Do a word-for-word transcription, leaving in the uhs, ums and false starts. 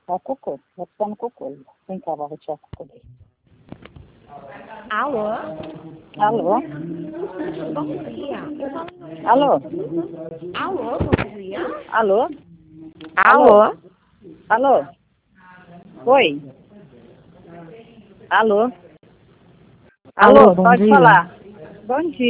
É o cocô. Vou ficar no cocô. Vem cá, vou tirar o cocô dele. Alô? Alô? Bom dia. Eu falo... Alô? Alô, bom dia. Alô? Alô? Alô? Oi? Alô? Alô, Alô, bom pode dia. falar. Bom dia.